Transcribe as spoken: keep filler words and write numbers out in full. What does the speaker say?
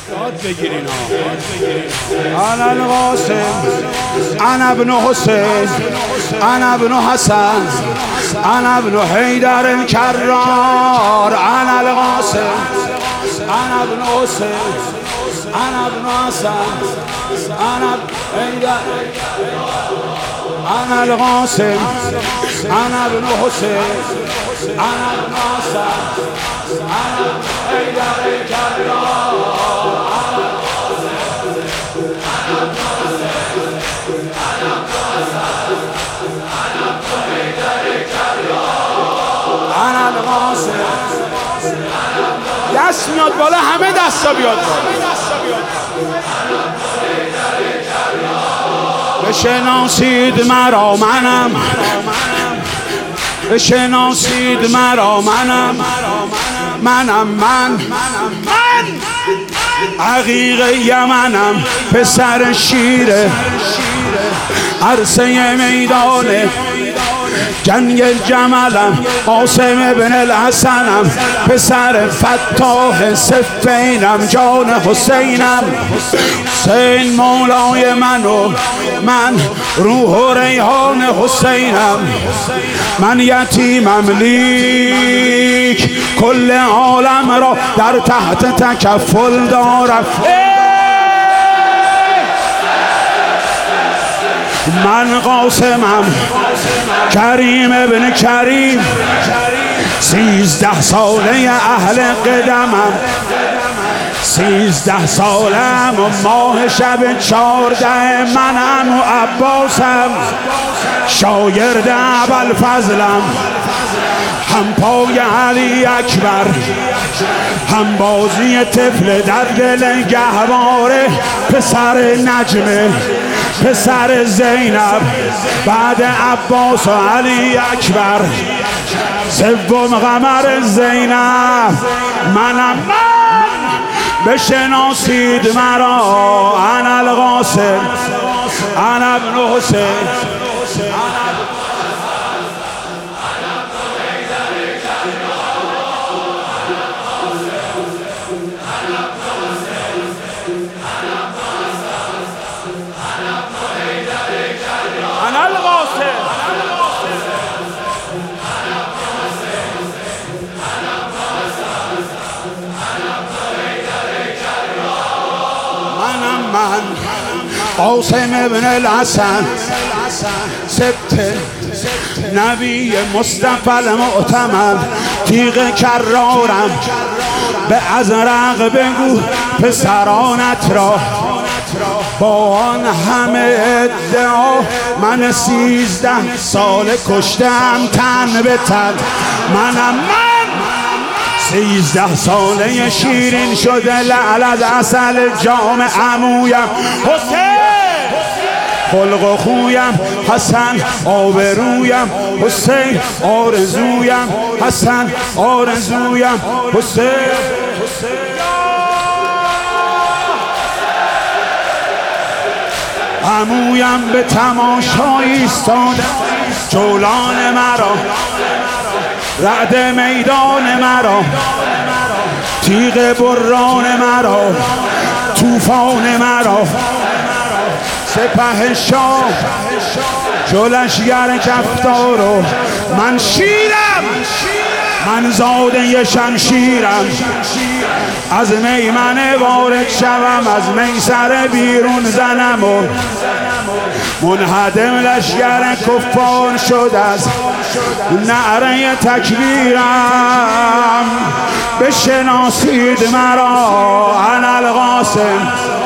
یاد بگیرین انا القاسم انا ابن حسین انا ابن حسن انا ابن حیدر الکرار انا القاسم انا ابن حسین انا ابن حسن انا حیدر انا القاسم انا ابن حسین انا ابن حسن انا حیدر الکرار انا القاسم. دست میاد بالا، همه دستا بیاد بالا. بشناسید مرا منم، بشناسید مرا منم، منم من من عقیق یمنم، پسر شیره عرصه میدانه جنگ جملم، قاسم بن الحسنم، پسر فتاح صفینم، جان حسینم، حسین مولای من و من روح و ریحان حسینم، من یتیمم لیک کل عالم را در تحت تکفل دارم. من قاسمم کریم ابن کریم، سیزده ساله اهل قدمم، سیزده سالم و ماه شب چارده منم و عباسم، شاگرد ابوالفضلم، هم پای علی اکبر، هم بازی طفل در دل گهواره، پسر نجمه، پسر زینب، بعد عباس و علی اکبر، سوم قمر زینب، منم من. بشناسید مرا انا القاسم انا ابن حسین من قاسم ابن الحسن، سبت نبی مصطفی المعتمد، تیغ کرارم، به ازرق بگو پسرانت را، با آن همه ادعا من سیزده سال کشتم تن به تن، منم من سیزده ساله شیرین شده لعل از عسل جام عمویم، حسین خلق و خویم، حسن آبرویم، حسین آرزویم، حسن آرزویم، حسین عمویم به تماشا ایستاده، جولان مرا، رعد میدان مرا، تیغ بران مرا، طوفان مرا، سپه شاه جلشگر کفتارو، من شیرم، من زاده شمشیرم، از میمنه وارد شوم، از میسر بیرون زنم و منهدم لشگر کفار شد از نعره تکبیرم. بشناسید مرا انا القاسم